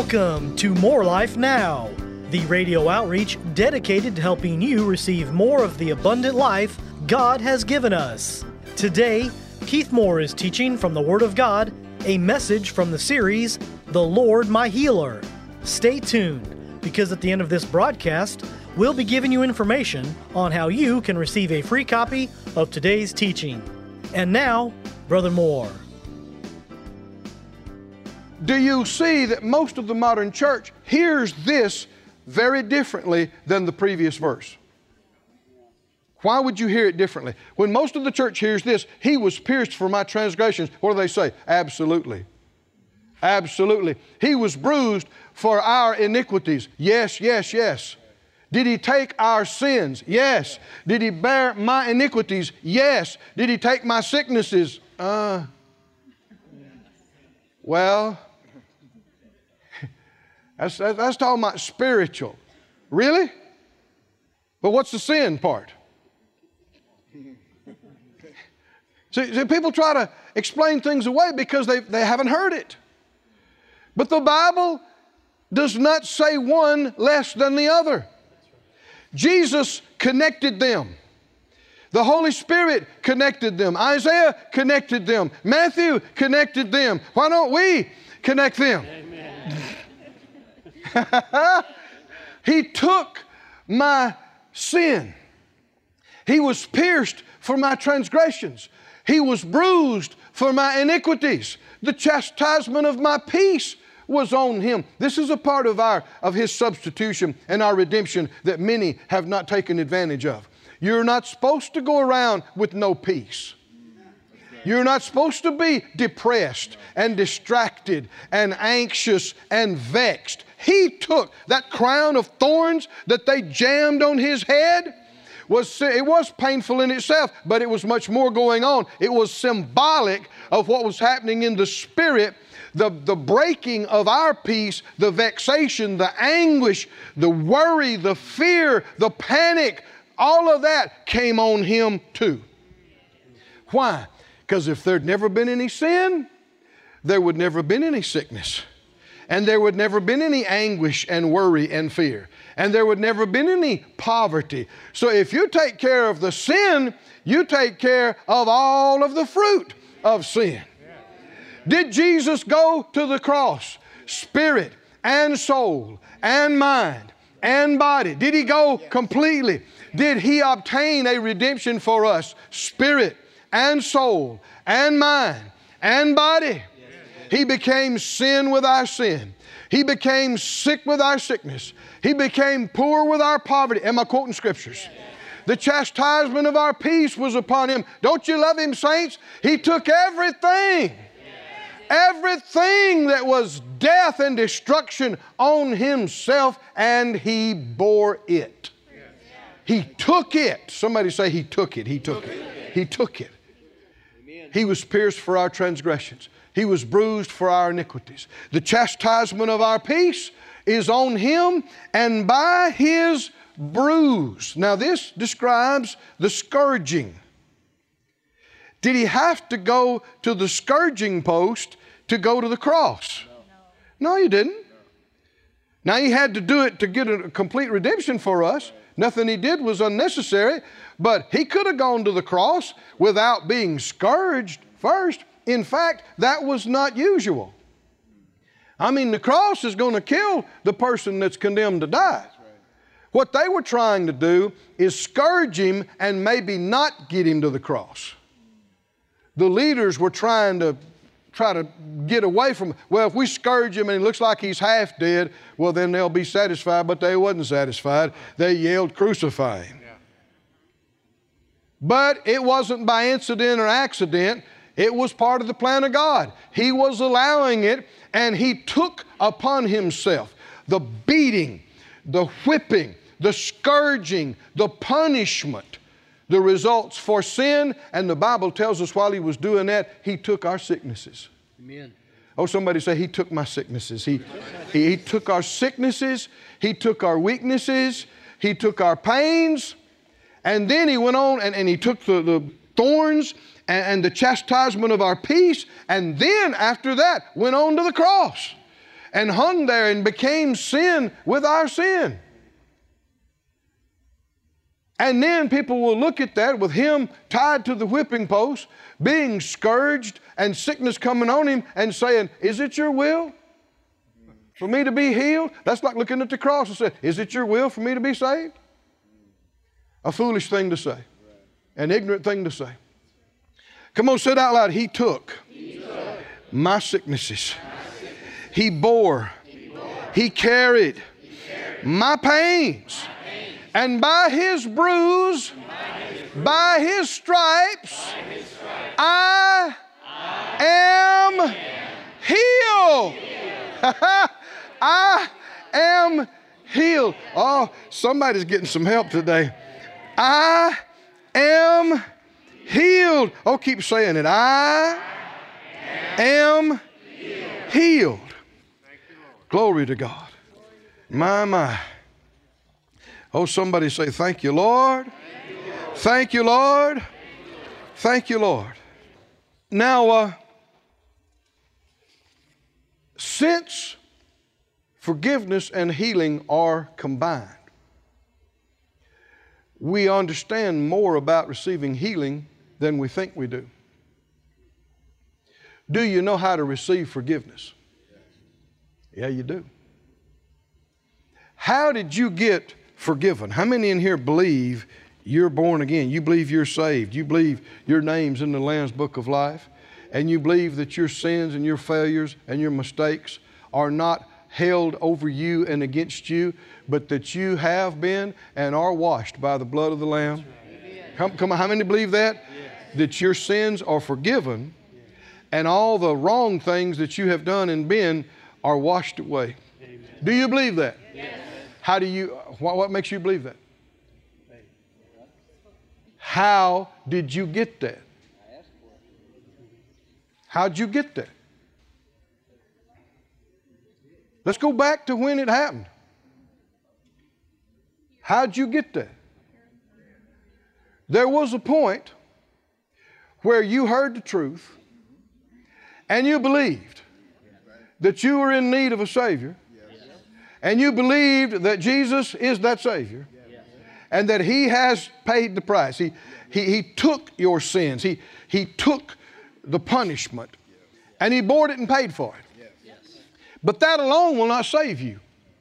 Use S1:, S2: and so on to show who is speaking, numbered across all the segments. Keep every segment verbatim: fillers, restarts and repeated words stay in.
S1: Welcome to More Life Now, the radio outreach dedicated to helping you receive more of the abundant life God has given us. Today, Keith Moore is teaching from the Word of God, a message from the series, The Lord My Healer. Stay tuned, because at the end of this broadcast, we'll be giving you information on how you can receive a free copy of today's teaching. And now, Brother Moore.
S2: Do you see that most of the modern church hears this very differently than the previous verse? Why would you hear it differently? When most of the church hears this, He was pierced for my transgressions, what do they say? Absolutely. Absolutely. He was bruised for our iniquities. Yes, yes, yes. Did He take our sins? Yes. Did He bear my iniquities? Yes. Did He take my sicknesses? Uh, well, that's, that's talking about spiritual. Really? But what's the sin part? See, see, people try to explain things away because they, they haven't heard it. But the Bible does not say one less than the other. Jesus connected them. The Holy Spirit connected them. Isaiah connected them. Matthew connected them. Why don't we connect them? Amen. He took my sin. He was pierced for my transgressions. He was bruised for my iniquities. The chastisement of my peace was on Him. This is a part of our of His substitution and our redemption that many have not taken advantage of. You're not supposed to go around with no peace. You're not supposed to be depressed and distracted and anxious and vexed. He took that crown of thorns that they jammed on His head. Was, it was painful in itself, but it was much more going on. It was symbolic of what was happening in the spirit, the, the breaking of our peace, the vexation, the anguish, the worry, the fear, the panic. All of that came on Him too. Why? Because if there'd never been any sin, there would never have been any sickness. And there would never have been any anguish and worry and fear. And there would never have been any poverty. So if you take care of the sin, you take care of all of the fruit of sin. Did Jesus go to the cross, spirit and soul and mind and body? Did He go completely? Did He obtain a redemption for us, spirit and soul and mind and body? He became sin with our sin. He became sick with our sickness. He became poor with our poverty. Am I quoting scriptures? The chastisement of our peace was upon Him. Don't you love Him, saints? He took everything, everything that was death and destruction on Himself, and He bore it. He took it. Somebody say He took it. He took it. He took it. He was pierced for our transgressions. He was bruised for our iniquities. The chastisement of our peace is on Him, and by His bruise. Now this describes the scourging. Did He have to go to the scourging post to go to the cross? No, no He didn't. Now He had to do it to get a complete redemption for us. Nothing He did was unnecessary, but He could have gone to the cross without being scourged first. In fact, that was not usual. I mean, the cross is going to kill the person that's condemned to die. What they were trying to do is scourge Him and maybe not get Him to the cross. The leaders were trying to try to get away from, well, if we scourge Him and it looks like He's half dead, well, then they'll be satisfied, but they wasn't satisfied. They yelled, "Crucify Him." Yeah. But it wasn't by incident or accident. It was part of the plan of God. He was allowing it, and He took upon Himself the beating, the whipping, the scourging, the punishment, the results for sin. And the Bible tells us while He was doing that, He took our sicknesses. Amen. Oh, somebody say, He took my sicknesses. He, he, he took our sicknesses. He took our weaknesses. He took our pains. And then He went on and, and He took the, the thorns and, and the chastisement of our peace. And then after that went on to the cross. and hung there and became sin with our sin. And then people will look at that with him tied to the whipping post, being scourged and sickness coming on him and saying, is it your will for me to be healed? That's like looking at the cross and saying, is it your will for me to be saved? A foolish thing to say. An ignorant thing to say. Come on, say it out loud. He took, he took my sicknesses. My sickness. He bore. He, bore. He carried, he carried my pains. My pains. And by his bruise, by his, bruise, by his, stripes, by his stripes, I, I am, am healed. healed. I am healed. Oh, somebody's getting some help today. I am healed. Oh, keep saying it. I am healed. Glory to God. My, my. Oh, somebody say, thank you, Lord. Thank you, Lord. Thank you, Lord. Now, uh, since forgiveness and healing are combined, we understand more about receiving healing than we think we do. Do you know how to receive forgiveness? Yeah, you do. How did you get forgiven? How many in here believe you're born again? You believe you're saved. You believe your name's in the Lamb's Book of Life. And you believe that your sins and your failures and your mistakes are not held over you and against you, but that you have been and are washed by the blood of the Lamb. Come, come on, how many believe that? Yes. That your sins are forgiven, yes, and all the wrong things that you have done and been are washed away. Amen. Do you believe that? Yes. How do you, what, what makes you believe that? How did you get that? How'd you get that? Let's go back to when it happened. How'd you get there? There was a point where you heard the truth and you believed that you were in need of a Savior, and you believed that Jesus is that Savior, and that He has paid the price. He, he, he took your sins. He, he took the punishment, and He bore it and paid for it. But that alone will not save you.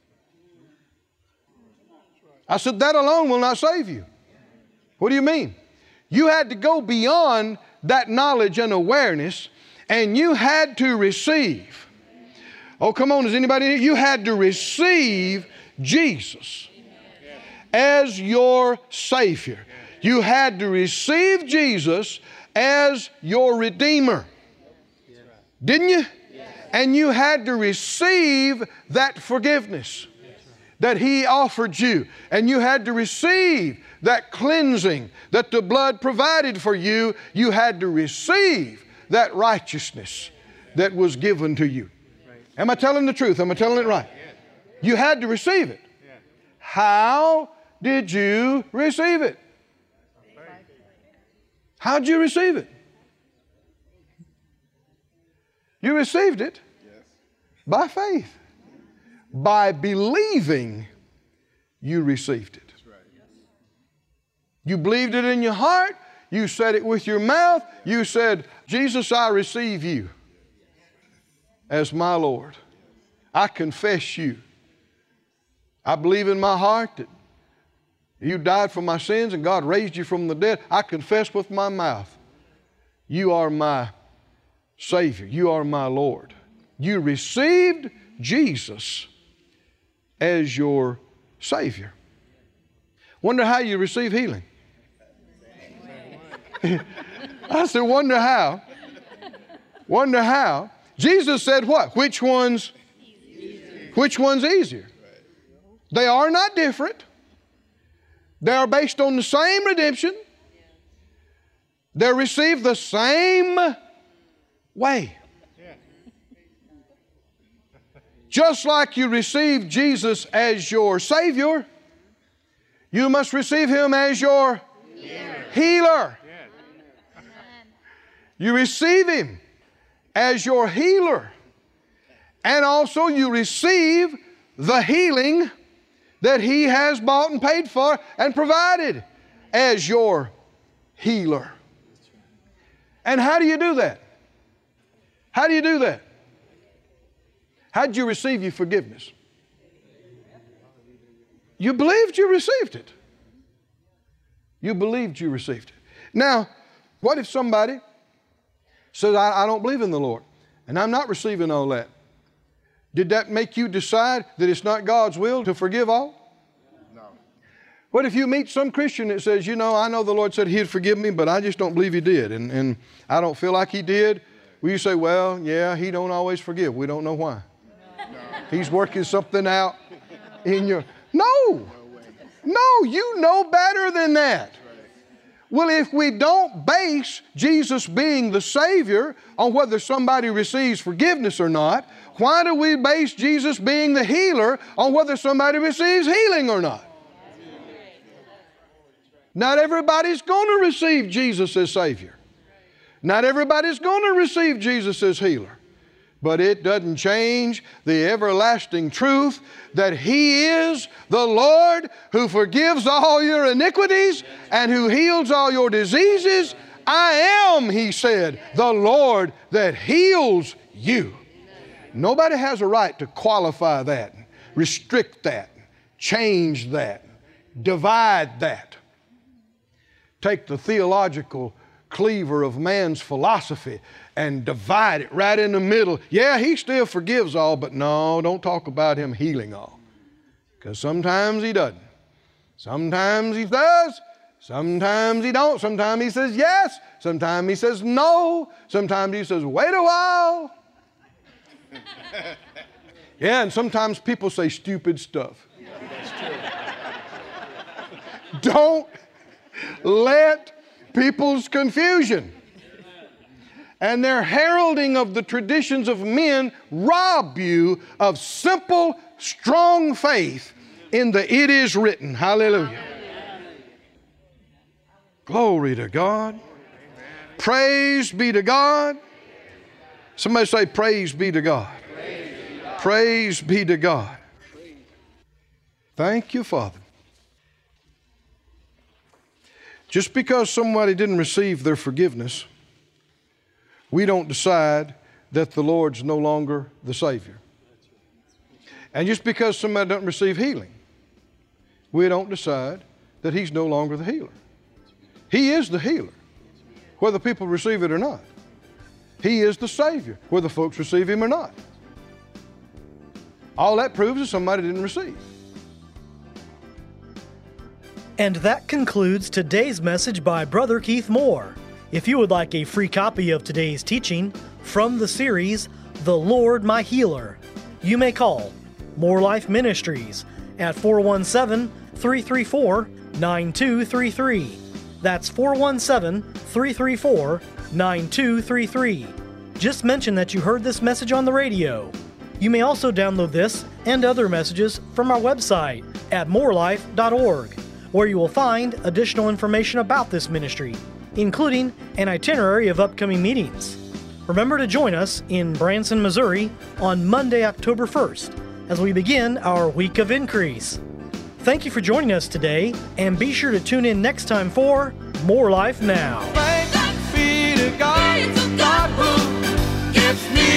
S2: I said, that alone will not save you. What do you mean? You had to go beyond that knowledge and awareness, and you had to receive. Oh, come on, is anybody here? You had to receive Jesus as your Savior. You had to receive Jesus as your Redeemer. Didn't you? And you had to receive that forgiveness that He offered you. And you had to receive that cleansing that the blood provided for you. You had to receive that righteousness that was given to you. Am I telling the truth? Am I telling it right? You had to receive it. How did you receive it? How did you receive it? You received it by faith. By believing, you received it. You believed it in your heart. You said it with your mouth. You said, Jesus, I receive you as my Lord. I confess you. I believe in my heart that you died for my sins and God raised you from the dead. I confess with my mouth, you are my Savior. You are my Lord. You received Jesus as your Savior. Wonder how you receive healing. I said, wonder how. Wonder how. Jesus said what? Which one's, which one's easier? They are not different. They are based on the same redemption. They're received the same way. Just like you receive Jesus as your Savior, you must receive Him as your healer. healer. You receive Him as your healer. and also you receive the healing that He has bought and paid for and provided as your healer. And how do you do that? How do you do that? How did you receive your forgiveness? You believed you received it. You believed you received it. Now, what if somebody says, I, I don't believe in the Lord, and I'm not receiving all that? Did that make you decide that it's not God's will to forgive all? No. What if you meet some Christian that says, you know, I know the Lord said He'd forgive me, but I just don't believe He did, and, and I don't feel like He did? Will you say, well, yeah, He don't always forgive. We don't know why. No. He's working something out in your... No. No, you know better than that. Well, if we don't base Jesus being the Savior on whether somebody receives forgiveness or not, why do we base Jesus being the healer on whether somebody receives healing or not? Not everybody's going to receive Jesus as Savior. Not everybody's going to receive Jesus as healer. But it doesn't change the everlasting truth that He is the Lord who forgives all your iniquities and who heals all your diseases. I am, He said, the Lord that heals you. Nobody has a right to qualify that, restrict that, change that, divide that. Take the theological cleaver of man's philosophy and divide it right in the middle. Yeah, He still forgives all, but no, don't talk about Him healing all. Because sometimes He doesn't. Sometimes He does. Sometimes He don't. Sometimes He says yes. Sometimes He says no. Sometimes He says wait a while. Yeah, and sometimes people say stupid stuff. Yeah, that's true. Don't let people's confusion and their heralding of the traditions of men rob you of simple, strong faith in the it is written. Hallelujah. Glory to God. Praise be to God. Somebody say praise be to God. Praise be to God. Thank you, Father. Just because somebody didn't receive their forgiveness, we don't decide that the Lord's no longer the Savior. And just because somebody doesn't receive healing, we don't decide that He's no longer the healer. He is the healer, whether people receive it or not. He is the Savior, whether folks receive Him or not. All that proves is somebody didn't receive.
S1: And that concludes today's message by Brother Keith Moore. If you would like a free copy of today's teaching from the series, The Lord My Healer, you may call More Life Ministries at four one seven, three three four, nine two three three. That's four one seven, three three four, nine two three three. Just mention that you heard this message on the radio. You may also download this and other messages from our website at more life dot org, where you will find additional information about this ministry, including an itinerary of upcoming meetings. Remember to join us in Branson, Missouri on Monday, October first, as we begin our Week of Increase. Thank you for joining us today, and be sure to tune in next time for More Life Now.
S3: Thanks be to God, God who gives me